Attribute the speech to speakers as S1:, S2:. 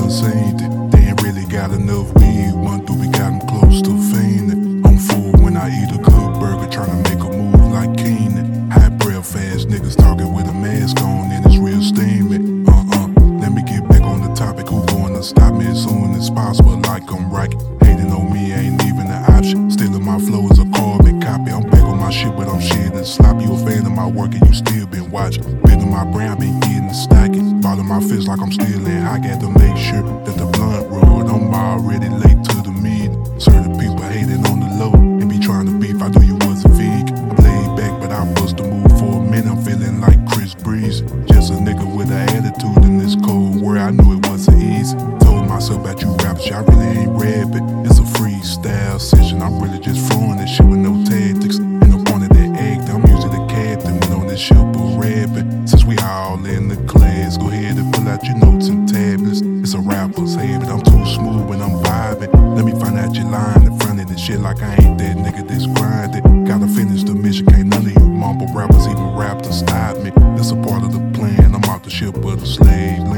S1: done seen it. They ain't really got enough weed. One dude, we got him close to fiending. I'm full when I eat a good burger, tryna make a move like Keenan. High breath, fast niggas talking with a mask on, and it's real steamy. Let me get back on the topic. Who gonna stop me as soon as possible? Like I'm right. Hating on me ain't even an option. Stealing my flow is a carbon copy. I'm back on my shit, but I'm shit and sloppy. You a fan of my work and you still been watching. Building my brand, been getting stacky. Balling my fist like I'm stealing. I got to make sure that the blunt rolled. I'm already late to the meeting. Certain people hating on the low and be trying to beef. I knew you was a vegan. I'm laid back, but I bust to move for a minute. I'm feeling like Chris Breeze. Just a nigga with an attitude in this cold world. I knew it wasn't easy. Told myself about you rappers, y'all really ain't rapping. It's a freestyle session. I'm really just throwing this shit with no tactics. And the point of that act, I'm usually the captain. But on this ship of rapping, since we all in the class, go ahead and pull out your notes and tablets. It's a rapper's habit. I'm too smooth when I'm vibing. Let me find out your line in front of this shit like I ain't that nigga that's grinding. Gotta finish the mission. Can't none of you mumble rappers even rap to stop me. It's a part of the plan. I'm off the ship of the slave.